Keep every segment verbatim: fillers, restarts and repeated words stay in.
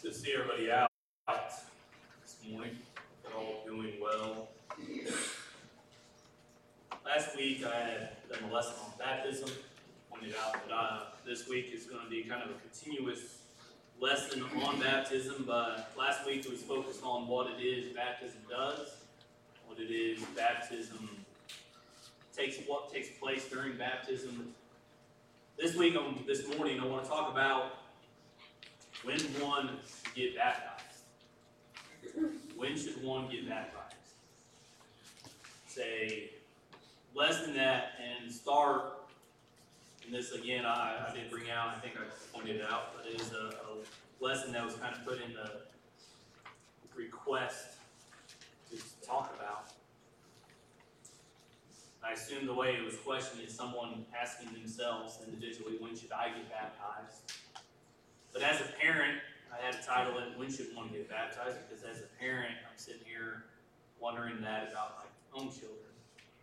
Good to see everybody out this morning. They're all doing well. Last week I had done a lesson on baptism. Pointed out that uh, this week is going to be kind of a continuous lesson on baptism, but last week was focused on what it is baptism does, what it is baptism takes, what takes place during baptism. This week, on this morning, I want to talk about when one should get baptized. When should one get baptized? It's a lesson that and start, and this again I, I did bring out, I think I pointed it out, but it is a, a lesson that was kind of put in the request to talk about. I assume the way it was questioned is someone asking themselves individually, when should I get baptized? But as a parent, I had to title it, when should one get baptized? Because as a parent, I'm sitting here wondering that about my own children.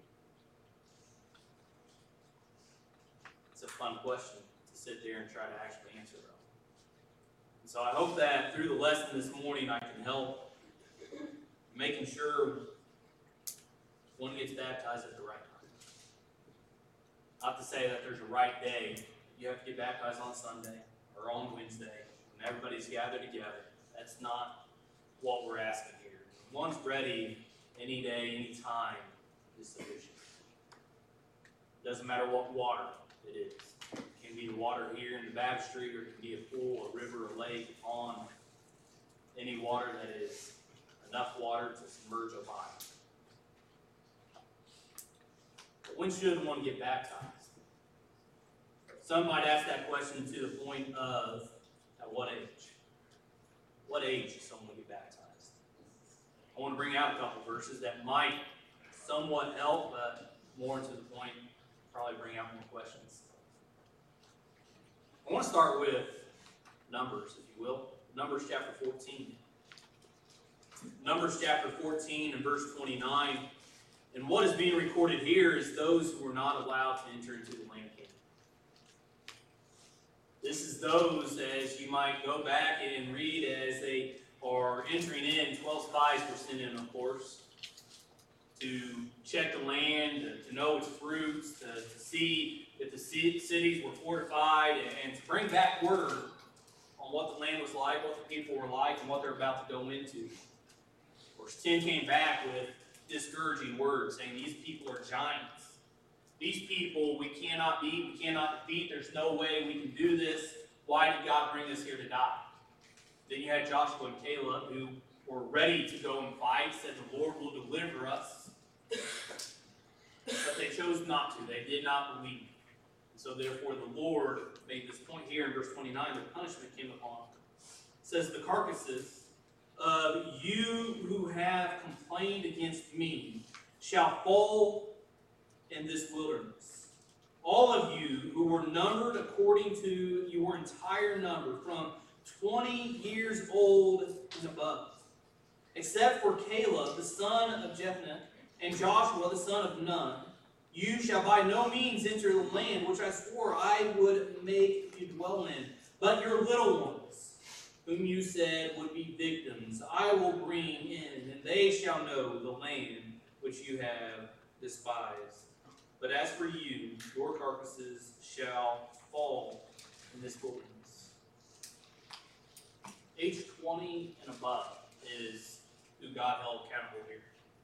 It's a fun question to sit there and try to actually answer them. And so I hope that through the lesson this morning, I can help making sure one gets baptized at the right time. Not to say that there's a right day. You have to get baptized on Sunday or on Wednesday when everybody's gathered together. That's not what we're asking here. One's ready any day, any time is sufficient. Doesn't matter what water it is. It can be the water here in the baptistry, or it can be a pool, a river, a lake, a pond. Any water that is enough water to submerge a body. But when should one get baptized? Some might ask that question to the point of, at what age? What age should someone get baptized? I want to bring out a couple verses that might somewhat help, but more to the point, probably bring out more questions. I want to start with Numbers, if you will. Numbers chapter fourteen. Numbers chapter fourteen and verse twenty-nine. And what is being recorded here is those who were not allowed to enter into the land of Canaan. This is those, as you might go back and read, as they are entering in. twelve spies were sent in, of course, to check the land, to know its fruits, to, to see if the cities were fortified, and to bring back word on what the land was like, what the people were like, and what they're about to go into. Of course, ten came back with discouraging words, saying these people are giants. These people we cannot beat, we cannot defeat, there's no way we can do this. Why did God bring us here to die? Then you had Joshua and Caleb, who were ready to go and fight, said the Lord will deliver us. But they chose not to. They did not believe. And so therefore the Lord made this point here in verse twenty-nine, the punishment came upon them. It says, the carcasses of you who have complained against me shall fall in this wilderness. All of you who were numbered according to your entire number, from twenty years old and above, except for Caleb, the son of Jephunneh, and Joshua, the son of Nun, you shall by no means enter the land which I swore I would make you dwell in. But your little ones, whom you said would be victims, I will bring in, and they shall know the land which you have despised. But as for you, your carcasses shall fall in this wilderness. Age twenty and above is who God held accountable here.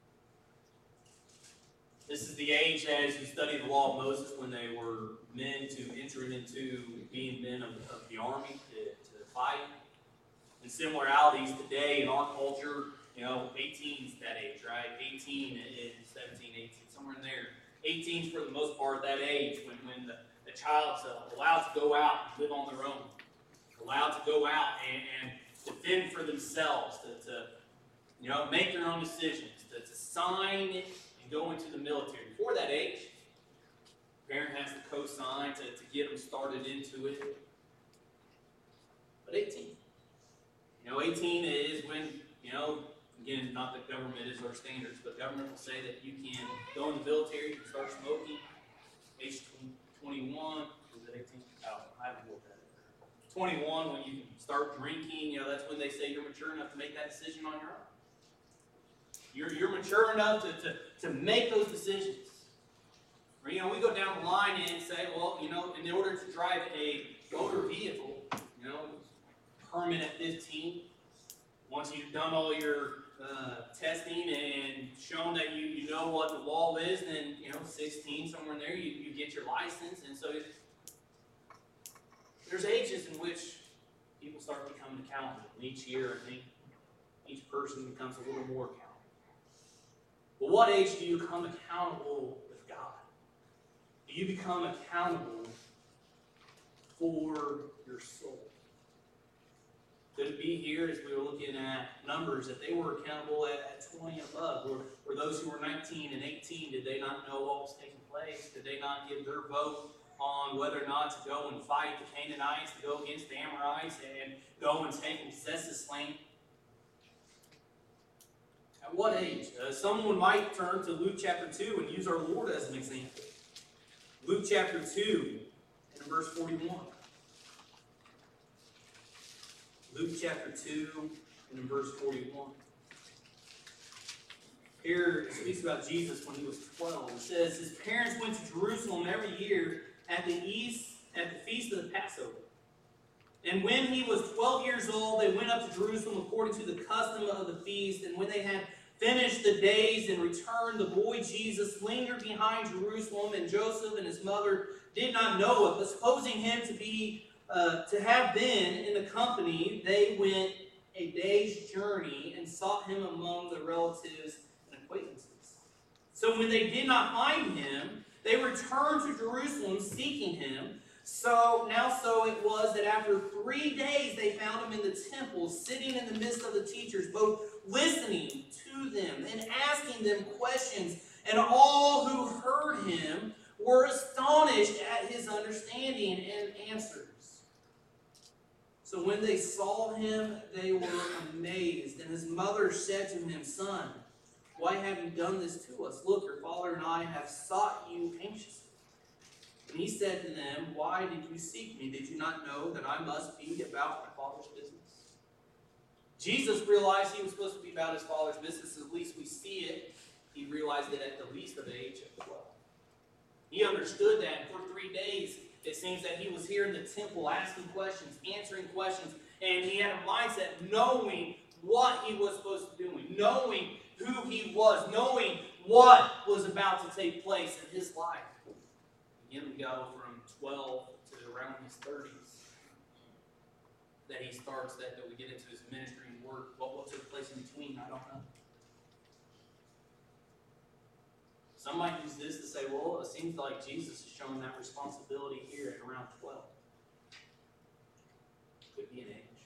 This is the age, as you study the law of Moses, when they were men to enter into being men of, of the army to, to fight. And similarities today in our culture, you know, eighteen is that age, right? eighteen is seventeen, eighteen, somewhere in there. eighteen is for the most part that age when, when the, the child's uh, allowed to go out and live on their own. Allowed to go out and, and defend for themselves, to, to you know, make their own decisions, to, to sign and go into the military. Before that age, the parent has to co-sign to, to get them started into it. But eighteen. You know, eighteen is when, you know, again, not that government is our standards, but government will say that you can go in the military, you can start smoking. Age twenty-one, is it eighteen? Oh, I haven't looked at it. twenty-one, when you start drinking, you know, that's when they say you're mature enough to make that decision on your own. You're, you're mature enough to, to, to make those decisions. Or, you know, we go down the line and say, well, you know, in order to drive a motor vehicle, you know, permit at fifteen, once you've done all your uh, testing and shown that you, you know what the law is, then, you know, sixteen, somewhere in there, you, you get your license. And so it, there's ages in which people start becoming accountable. And each year, I think, each person becomes a little more accountable. But what age do you become accountable with God? Do you become accountable for your soul? Could it be here, as we were looking at numbers, that they were accountable at twenty and above? Or, or those who were nineteen and eighteen, did they not know what was taking place? Did they not give their vote on whether or not to go and fight the Canaanites, to go against the Amorites, and go and take and possess this land? At what age? Uh, someone might turn to Luke chapter two and use our Lord as an example. Luke chapter two and verse forty-one. Luke chapter two and in verse forty-one. Here it speaks about Jesus when he was twelve. It says, his parents went to Jerusalem every year at the east at the feast of the Passover. And when he was twelve years old, they went up to Jerusalem according to the custom of the feast. And when they had finished the days and returned, the boy Jesus lingered behind Jerusalem, and Joseph and his mother did not know it. But supposing him to be uh, to have been in the company, they went a day's journey and sought him among the relatives and acquaintances. So when they did not find him, they returned to Jerusalem seeking him. So now so it was that after three days they found him in the temple, sitting in the midst of the teachers, both listening to them and asking them questions. And all who heard him were astonished at his understanding and answers. So when they saw him, they were amazed. And his mother said to him, son, why have you done this to us? Look, your father and I have sought you anxiously. And he said to them, why did you seek me? Did you not know that I must be about my Father's business? Jesus realized he was supposed to be about his Father's business. At least we see it. He realized it at the least of age of twelve. He understood that. And for three days, it seems that he was here in the temple asking questions, answering questions. And he had a mindset knowing what he was supposed to be doing, knowing who he was, knowing what was about to take place in his life. Again, we go from twelve to around his thirties. That he starts, that, that we get into his ministry and work. What, what took place in between, I don't know. Some might use this to say, well, it seems like Jesus is showing that responsibility here at around twelve. Could be an age.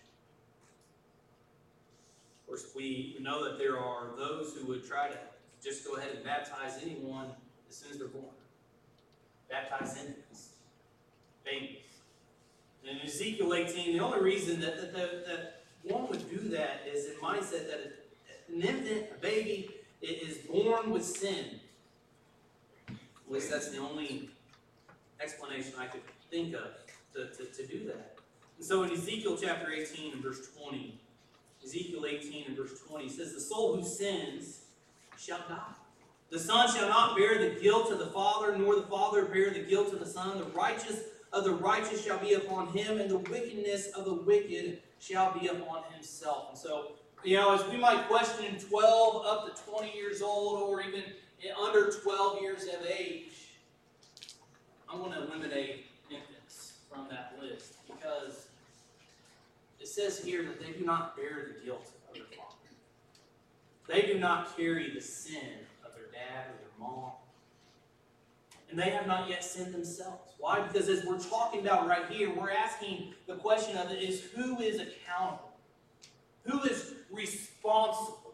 Of course, we know that there are those who would try to just go ahead and baptize anyone as soon as they're born. Baptize infants, babies. And in Ezekiel eighteen, the only reason that, that, that, that one would do that is in mindset that an infant, a baby, is born with sin. At least that's the only explanation I could think of to, to, to do that. And so in Ezekiel chapter eighteen and verse twenty, Ezekiel eighteen and verse twenty says, the soul who sins shall die. The son shall not bear the guilt of the father, nor the father bear the guilt of the son. The righteous of the righteous shall be upon him, and the wickedness of the wicked shall be upon himself. And so, you know, as we might question in twelve up to twenty years old, or even under twelve years of age, I'm going to eliminate infants from that list, because it says here that they do not bear the guilt of their father. They do not carry the sin of their dad or their mom. And they have not yet sinned themselves. Why? Because as we're talking about right here, we're asking the question of it is, who is accountable? Who is responsible?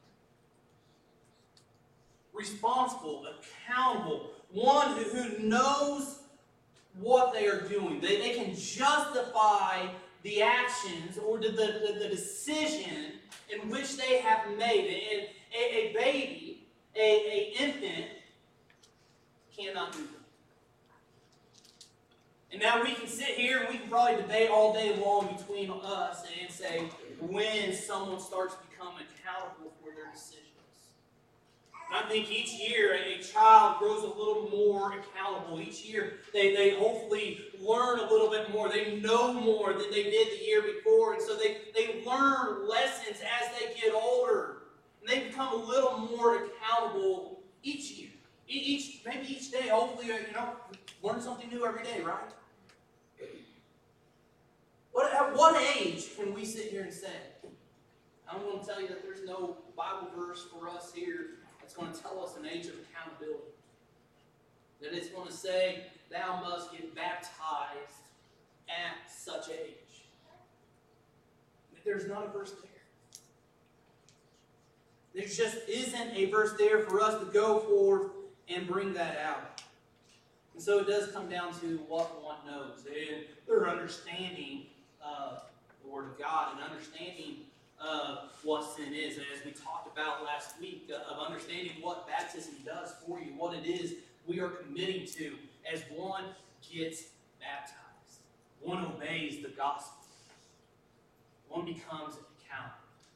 Responsible, accountable, one who, who knows what they are doing. They, they can justify the actions or the, the, the decision in which they have made. And a, a baby, a, a infant, cannot do that. And now we can sit here and we can probably debate all day long between us and say when someone starts to become accountable for their decisions. And I think each year a child grows a little more accountable. Each year they, they hopefully learn a little bit more. They know more than they did the year before. And so they, they learn lessons as they get older. And they become a little more accountable each year. Each, maybe each day, hopefully, you know, learn something new every day, right? What, at what age can we sit here and say? I'm going to tell you that there's no Bible verse for us here that's going to tell us an age of accountability. That it's going to say, thou must get baptized at such age. There's not a verse there. There just isn't a verse there for us to go forth and bring that out. And so it does come down to what one knows. And their understanding of the Word of God and understanding of what sin is. And as we talked about last week, uh, of understanding what baptism does for you, what it is we are committing to as one gets baptized. One obeys the gospel. One becomes accountable.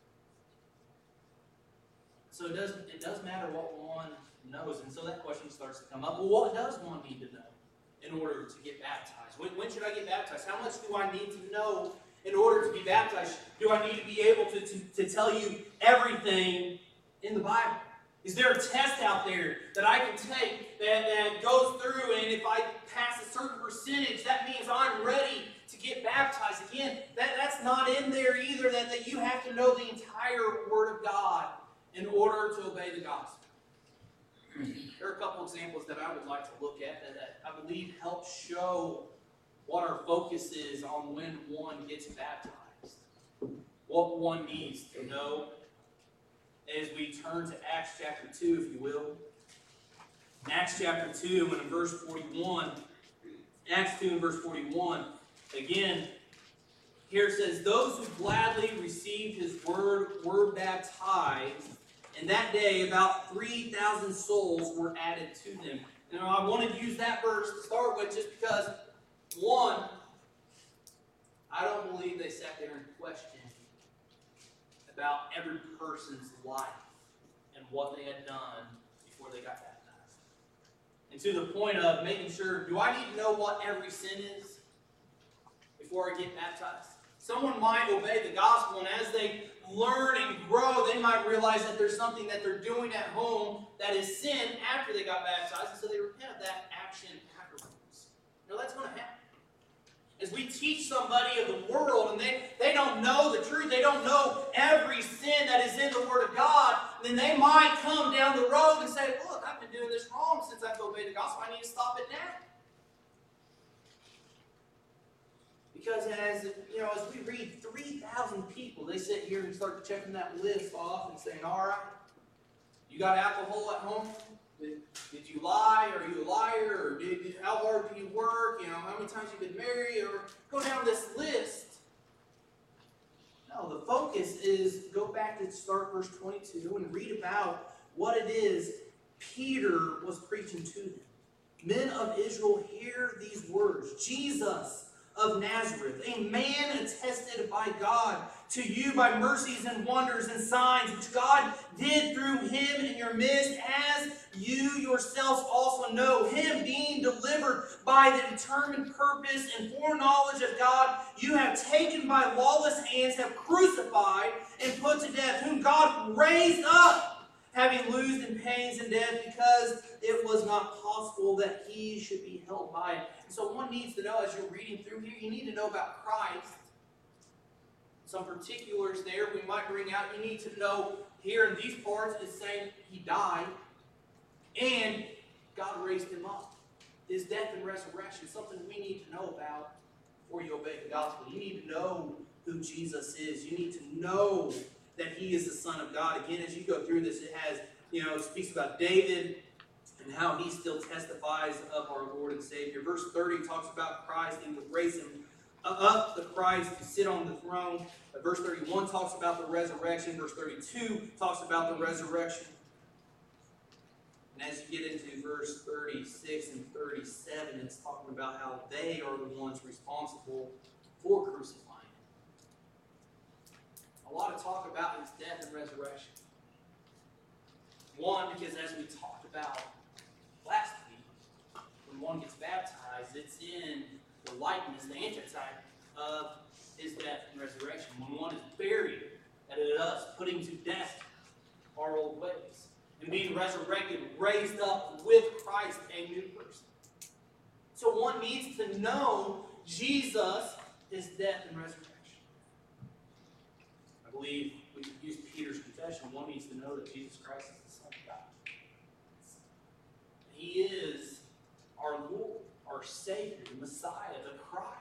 So it does, it does matter what one knows. And so that question starts to come up. Well, what does one need to know in order to get baptized? When, when should I get baptized? How much do I need to know in order to be baptized? Do I need to be able to, to, to tell you everything in the Bible? Is there a test out there that I can take that, that goes through, and if I pass a certain percentage, that means I'm ready to get baptized? Again, that, that's not in there either, that, that you have to know the entire Word of God in order to obey the gospel. There are a couple examples that I would like to look at that, that I believe help show what our focus is on when one gets baptized. What one needs to know as we turn to Acts chapter two, if you will. In Acts chapter two, and in verse forty-one, Acts two and verse forty-one, again, here it says, those who gladly received his word were baptized, and that day about three thousand souls were added to them. Now, I wanted to use that verse to start with just because, one, I don't believe they sat there and questioned about every person's life and what they had done before they got baptized. And to the point of making sure, do I need to know what every sin is before I get baptized? Someone might obey the gospel, and as they learn and grow, they might realize that there's something that they're doing at home that is sin after they got baptized, and so they repent of that action afterwards. You know, that's going to happen. As we teach somebody of the world and they, they don't know the truth, they don't know every sin that is in the Word of God, then they might come down the road and say, look, I've been doing this wrong since I've obeyed the gospel. I need to stop it now. Because as you know, as we read three thousand people, they sit here and start checking that list off and saying, all right, you got alcohol at home? Did, did you lie? Are you a liar? Or did, did, how hard do you work? You know, how many times you've been married? Or go down this list. No, the focus is go back to start verse twenty-two and read about what it is Peter was preaching to them. Men of Israel, hear these words. Jesus of Nazareth, a man attested by God to you by mercies and wonders and signs which God did through him in your midst, as you yourselves also know, him being delivered by the determined purpose and foreknowledge of God, you have taken by lawless hands, have crucified and put to death, whom God raised up, having loosed in pains and death, because it was not possible that he should be held by it. And so one needs to know, as you're reading through here, you need to know about Christ. Some particulars there we might bring out. You need to know here in these parts, it's saying he died, and God raised him up. His death and resurrection, something we need to know about before you obey the gospel. You need to know who Jesus is. You need to know that he is the Son of God. Again, as you go through this, it has, you know, it speaks about David and how he still testifies of our Lord and Savior. Verse thirty talks about Christ and would raise him up, the Christ, to sit on the throne. Verse thirty-one talks about the resurrection. Verse thirty-two talks about the resurrection. And as you get into verse thirty-six and thirty-seven, it's talking about how they are the ones responsible for crucifying him. A lot of talk about his death and resurrection. One, because as we talked about last week, when one gets baptized, it's in the likeness, the antitype of his death and resurrection. When one is buried, that it is us putting to death our old ways and being resurrected, raised up with Christ, a new person. So one needs to know Jesus, his death and resurrection. I believe we could use Peter's confession. One needs to know that Jesus Christ is the Son of God. He is our Lord, our Savior, the Messiah, the Christ.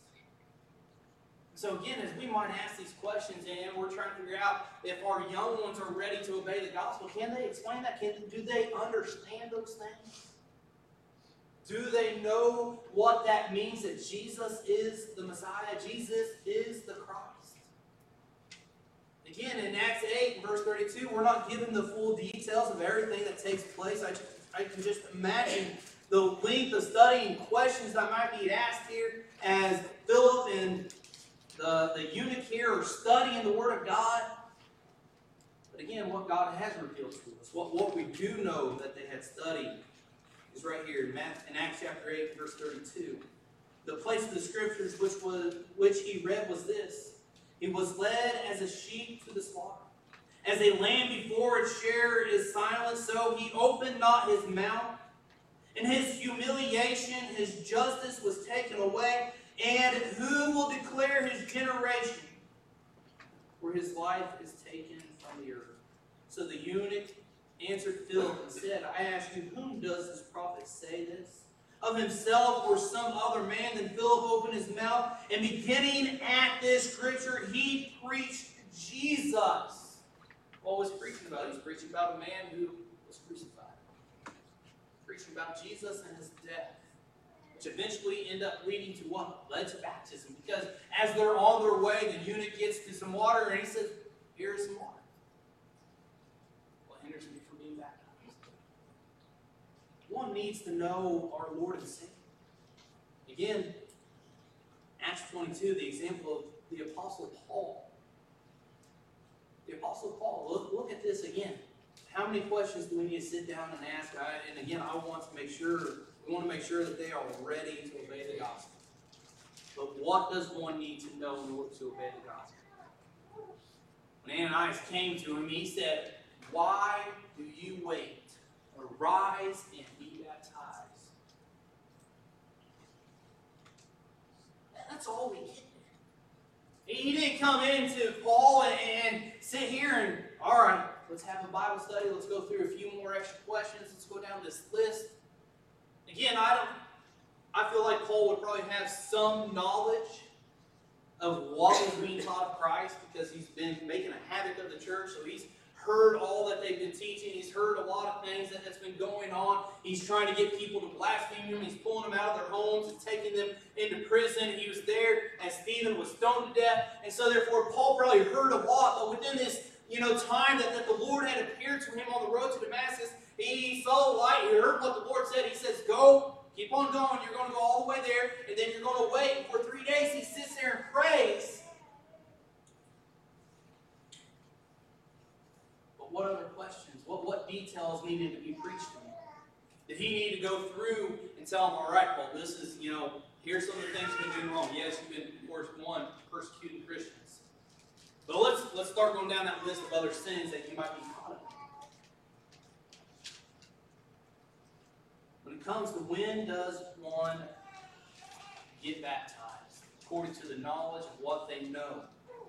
So again, as we might ask these questions, and we're trying to figure out if our young ones are ready to obey the gospel, can they explain that? Can, do they understand those things? Do they know what that means, that Jesus is the Messiah? Jesus is the Christ. Again, in Acts eight, verse thirty-two, we're not given the full details of everything that takes place. I, just, I can just imagine the length of study and questions that might be asked here as Philip and the, the eunuch here are studying the Word of God. But again, what God has revealed to us, what, what we do know that they had studied, is right here in, Matthew, in Acts chapter eight, verse thirty-two. The place of the Scriptures which was which he read was this: He was led as a sheep to the slaughter. As a lamb before its shearer is silent, so he opened not his mouth. In his humiliation, his justice was taken away. And who will declare his generation? For his life is taken from the earth. So the eunuch answered Philip and said, I ask you, whom does this prophet say this? Of himself or some other man? Then Philip opened his mouth, and beginning at this scripture, he preached Jesus. What was he preaching about? He was preaching about a man who was crucified. Preaching about Jesus and his death, which eventually end up leading to what? Led to baptism. Because as they're on their way, the eunuch gets to some water, and he says, here is some water. What hinders me from being baptized? One needs to know our Lord and Savior. Again, Acts twenty-two, the example of the Apostle Paul. The Apostle Paul, look, look at this again. How many questions do we need to sit down and ask? I, and again, I want to make sure, we want to make sure that they are ready to obey the gospel. But what does one need to know in order to obey the gospel? When Ananias came to him, he said, why do you wait? Arise and be baptized. That's all we get. He didn't come into Paul and, and sit here and, all right, let's have a Bible study. Let's go through a few more extra questions. Let's go down this list. Again, I don't. I feel like Paul would probably have some knowledge of what was being taught of Christ because he's been making a havoc of the church. So he's heard all that they've been teaching. He's heard a lot of things that has been going on. He's trying to get people to blaspheme him. He's pulling them out of their homes and taking them into prison. He was there as Stephen was stoned to death. And so therefore, Paul probably heard a lot. But within this you know, time that, that the Lord had appeared to him on the road to Damascus, he saw the light. He heard what the Lord said. He says, go, keep on going. You're going to go all the way there. And then you're going to wait. And for three days, he sits there and prays. But what other questions? What, what details needed to be preached to him? Did he need to go through and tell him, all right, Paul, this is, you know, here's some of the things you've been doing wrong. Yes, you've been, of course, one, persecuting Christians. But let's, let's start going down that list of other sins that you might be caught in. When it comes to when does one get baptized, according to the knowledge of what they know,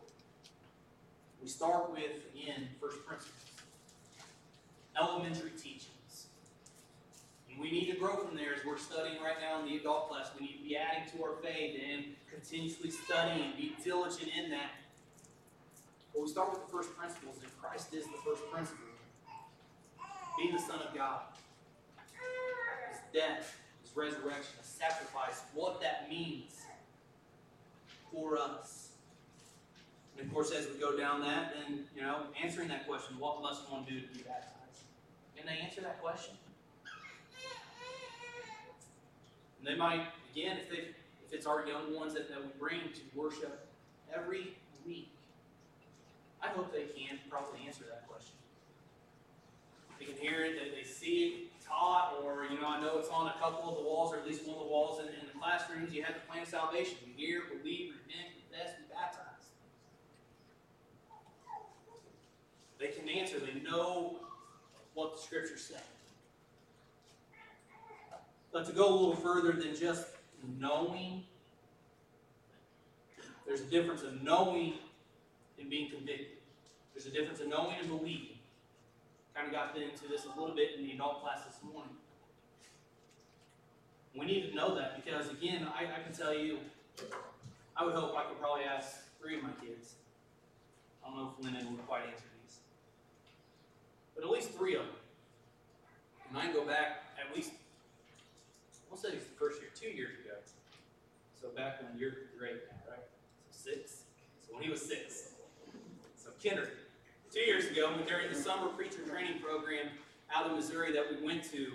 we start with, again, first principles. Elementary teachings. And we need to grow from there as we're studying right now in the adult class. We need to be adding to our faith and continuously studying, be diligent in that. But we start with the first principles, and Christ is the first principle. Being the Son of God. His death, His resurrection, His sacrifice, what that means for us. And of course, as we go down that, then, you know, answering that question, what must one do to be baptized? Can they answer that question? And they might, again, if they if it's our young ones that, that we bring to worship every week, I hope they can probably answer that question. They can hear it, they, they see it taught, or, you know, I know it's on a couple of the walls, or at least one of the walls in, in the classrooms. You have the plan of salvation. You hear, believe, repent, confess, be baptized. They can answer. They know what the Scriptures say. But to go a little further than just knowing, there's a difference of knowing and being convicted. There's a difference of knowing and believing. Kind of got into this a little bit in the adult class this morning. We need to know that because, again, I, I can tell you, I would hope I could probably ask three of my kids. I don't know if Lennon would quite answer these. But at least three of them. And I can go back at least, I'll say it's the first year, two years ago. So back when you're great now, right? So six. So when he was six. So kindergarten. Two years ago, during the summer preacher training program out of Missouri that we went to,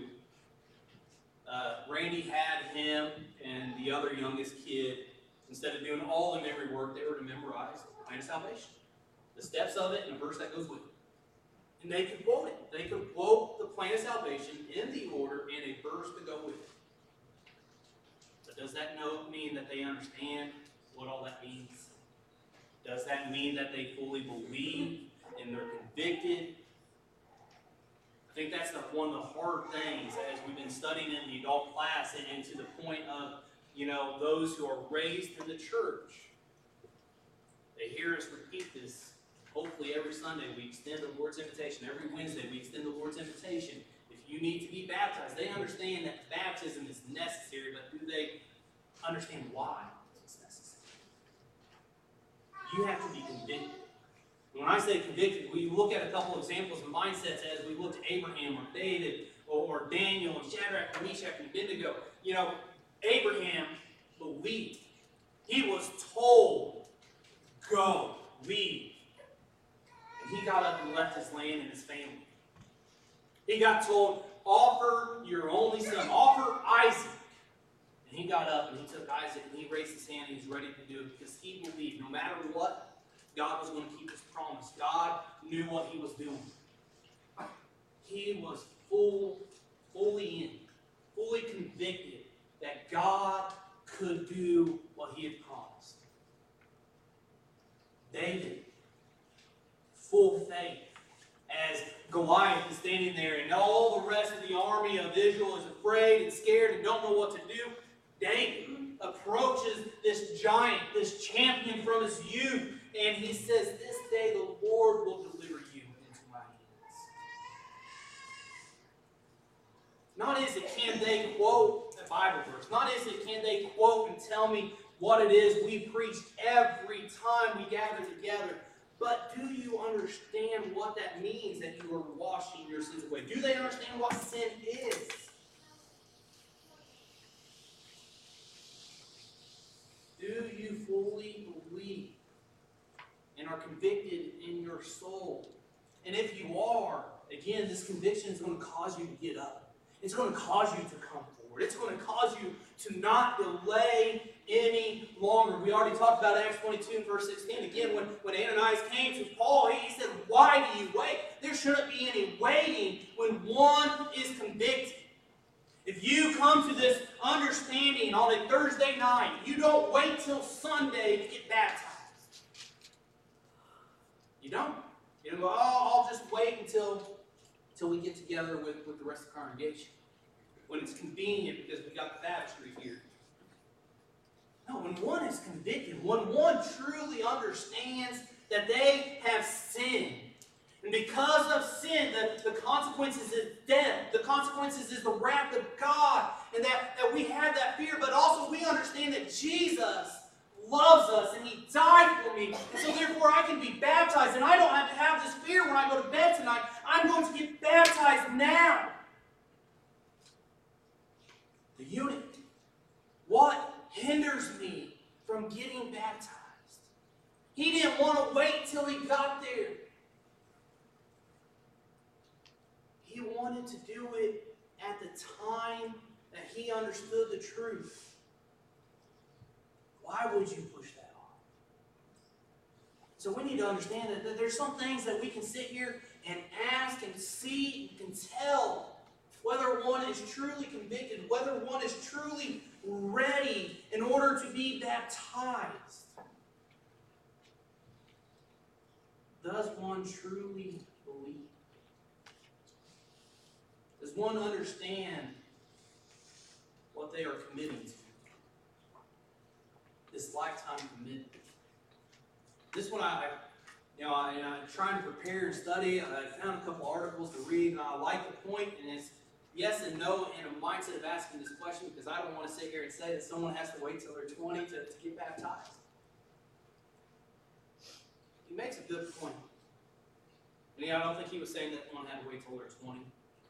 uh, Randy had him and the other youngest kid, instead of doing all the memory work, they were to memorize the plan of salvation, the steps of it, and the verse that goes with it. And they could quote it. They could quote the plan of salvation in the order and a verse to go with it. But does that note mean that they understand what all that means? Does that mean that they fully believe and they're convicted? I think that's the, one of the hard things as we've been studying in the adult class, and, and to the point of, you know, those who are raised in the church. They hear us repeat this. Hopefully every Sunday we extend the Lord's invitation. Every Wednesday we extend the Lord's invitation. If you need to be baptized, they understand that baptism is necessary, but do they understand why it's necessary? You have to be convicted. When I say convicted, we look at a couple of examples of mindsets as we look to Abraham or David or, or Daniel and Shadrach and Meshach and Abednego. You know, Abraham believed. He was told, go, leave. And he got up and left his land and his family. He got told, offer your only son, offer Isaac. And he got up and he took Isaac and he raised his hand and he was ready to do it because he believed no matter what, God was going to keep his promise. God knew what he was doing. He was full, fully in, fully convicted that God could do what he had promised. David, full faith, as Goliath is standing there and all the rest of the army of Israel is afraid and scared and don't know what to do. David approaches this giant, this champion from his youth, and he says, this day the Lord will deliver you into my hands. Not is it can they quote a Bible verse. Not is it can they quote and tell me what it is we preach every time we gather together. But do you understand what that means, that you are washing your sins away? Do they understand what sin is? Do you fully believe and are convicted in your soul? And if you are, again, this conviction is going to cause you to get up. It's going to cause you to come forward. It's going to cause you to not delay any longer. We already talked about Acts twenty-two, verse sixteen. Again, when, when Ananias came to Paul, he, he said, why do you wait? There shouldn't be any waiting when one is convicted. If you come to this understanding on a Thursday night, you don't wait till Sunday to get baptized. You don't. You don't go, oh, I'll just wait until, until we get together with, with the rest of the congregation. When it's convenient because we got the baptistry here. No, when one is convicted, when one truly understands that they have sinned, and because of sin, the, the consequences is death. The consequences is the wrath of God. And that, that we have that fear, but also we understand that Jesus loves us and he died for me. And so therefore I can be baptized. And I don't have to have this fear when I go to bed tonight. I'm going to get baptized now. The eunuch. What hinders me from getting baptized? He didn't want to wait till he got there. He wanted to do it at the time that he understood the truth, why would you push that on? So we need to understand that, that there's some things that we can sit here and ask and see and can tell whether one is truly convicted, whether one is truly ready in order to be baptized. Does one truly believe? Does one understand what they are committing to? This lifetime commitment. This one, I, you know, I, I'm trying to prepare and study. I found a couple articles to read, and I like the point, and it's yes and no in a mindset of asking this question, because I don't want to sit here and say that someone has to wait till they're twenty to, to get baptized. He makes a good point. And yeah, I don't think he was saying that one had to wait till they're twenty.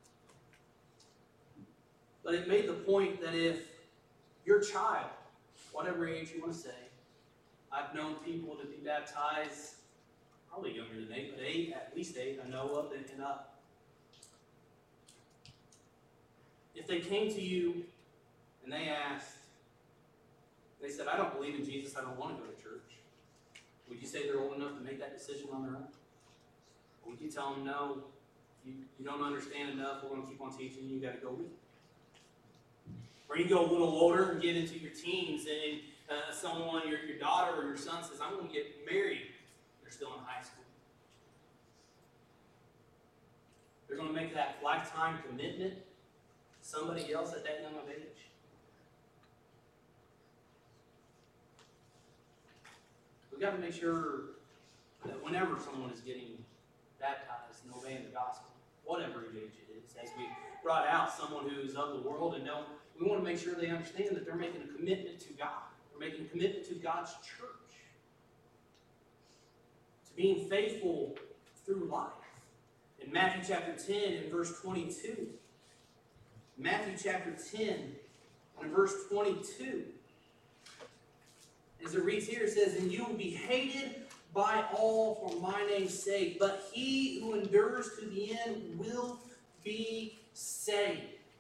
But it made the point that if your child, whatever age you want to say, I've known people to be baptized probably younger than eight, but eight, at least eight, I know of, and up. If they came to you and they asked, they said, I don't believe in Jesus, I don't want to go to church, would you say they're old enough to make that decision on their own? Or would you tell them, no, you, you don't understand enough, we're going to keep on teaching you, you got to go with it? Or you go a little older and get into your teens, and uh, someone, your, your daughter or your son says, I'm going to get married. They're still in high school. They're going to make that lifetime commitment to somebody else at that young of age. We've got to make sure that whenever someone is getting baptized and obeying the gospel, whatever age it is, as we brought out someone who's of the world and don't, we want to make sure they understand that they're making a commitment to God. They're making a commitment to God's church. To being faithful through life. In Matthew chapter ten and verse twenty-two. Matthew chapter ten and verse twenty-two. As it reads here, it says, and you will be hated by all for my name's sake, but he who endures to the end will be saved.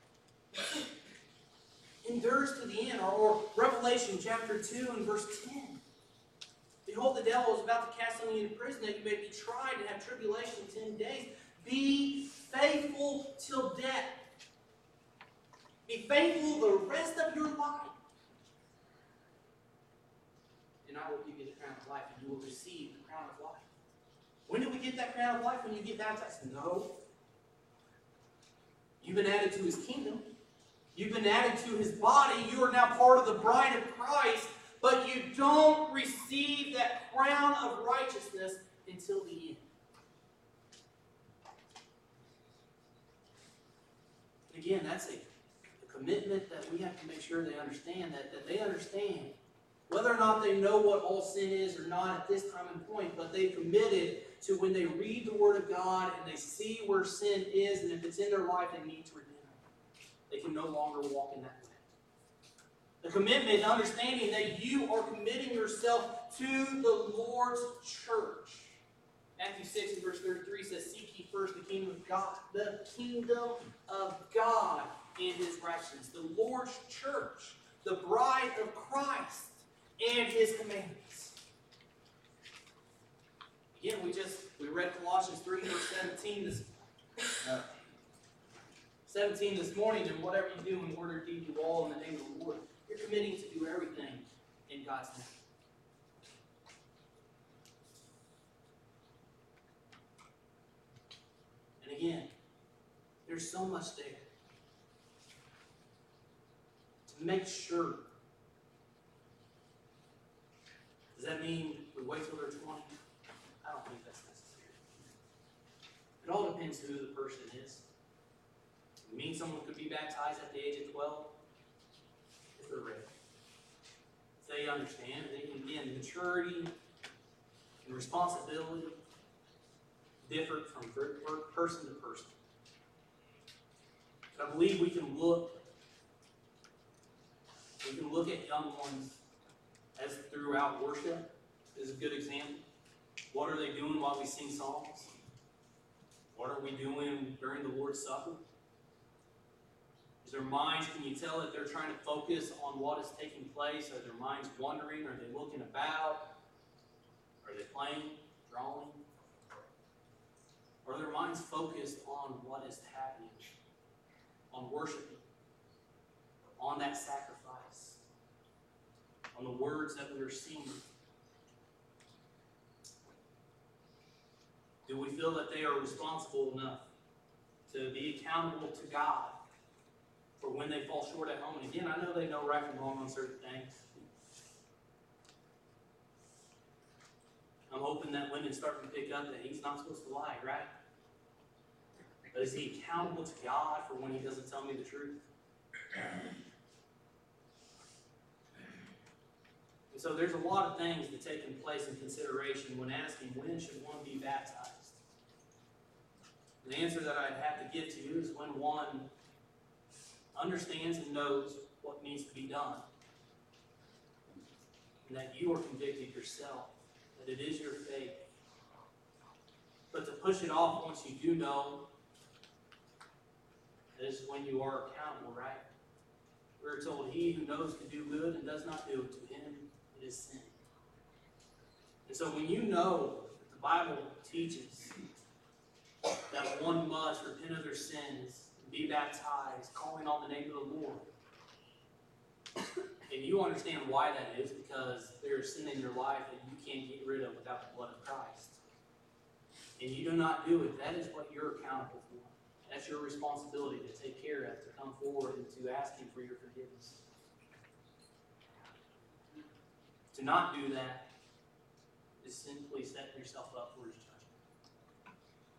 Endures to the end, or, or Revelation chapter two and verse ten. Behold, the devil is about to cast some of you into prison, that you may be tried and have tribulation ten days. Be faithful till death. Be faithful the rest of your life. And I will give you the crown of life, and you will receive the crown of life. When do we get that crown of life? When you get baptized? No. You've been added to his kingdom. You've been added to his body. You are now part of the bride of Christ, but you don't receive that crown of righteousness until the end. Again, that's a, a commitment that we have to make sure they understand, that, that they understand whether or not they know what all sin is or not at this time and point, but they've committed to when they read the Word of God and they see where sin is, and if it's in their life, they need to repent. They can no longer walk in that way. The commitment and understanding that you are committing yourself to the Lord's church. Matthew six and verse thirty-three says, seek ye first the kingdom of God, the kingdom of God and his righteousness. The Lord's church, the bride of Christ, and his commandments. Again, we just we read Colossians three verse seventeen this uh, seventeen this morning, and whatever you do in word or deed, do all in the name of the Lord. You're committing to do everything in God's name. And again, there's so much there to make sure. Does that mean we wait till they're twenty? I don't think that's necessary. It all depends who the person is. It means someone could be baptized at the age of twelve if they're ready. If they understand, they can, again, maturity and responsibility differ from person to person. But I believe we can look, we can look at young ones as throughout worship is a good example. What are they doing while we sing songs? What are we doing during the Lord's Supper? Is their minds, can you tell that they're trying to focus on what is taking place? Are their minds wandering? Are they looking about? Are they playing, drawing? Are their minds focused on what is happening? On worshiping? On that sacrifice? On the words that we are singing? Do we feel that they are responsible enough to be accountable to God for when they fall short at home? And again, I know they know right from wrong on certain things. I'm hoping that women's starting to pick up that he's not supposed to lie, right? But is he accountable to God for when he doesn't tell me the truth? And so there's a lot of things that take in place in consideration when asking when should one be baptized. The answer that I'd have to give to you is when one understands and knows what needs to be done. And that you are convicted yourself, that it is your faith. But to push it off once you do know, is when you are accountable, right? We're told he who knows to do good and does not do it, to him it is sin. And so when you know that the Bible teaches that one must repent of their sins, be baptized, calling on the name of the Lord, and you understand why that is, because there is sin in your life that you can't get rid of without the blood of Christ, and you do not do it, that is what you're accountable for. That's your responsibility to take care of, to come forward and to ask him for your forgiveness. To not do that is simply setting yourself up for his judgment.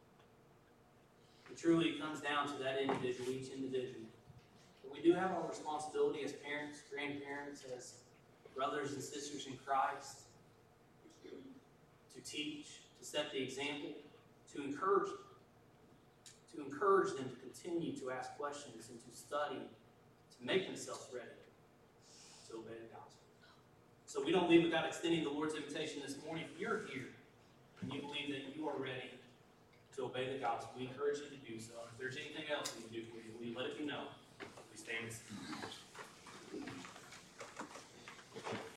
It truly comes down to that individual, each individual. But we do have our responsibility as parents, grandparents, as brothers and sisters in Christ, to teach, to set the example, to encourage them. To encourage them to continue to ask questions and to study, to make themselves ready to obey the gospel. So we don't leave without extending the Lord's invitation this morning. If you're here and you believe that you are ready to obey the gospel, we encourage you to do so. If there's any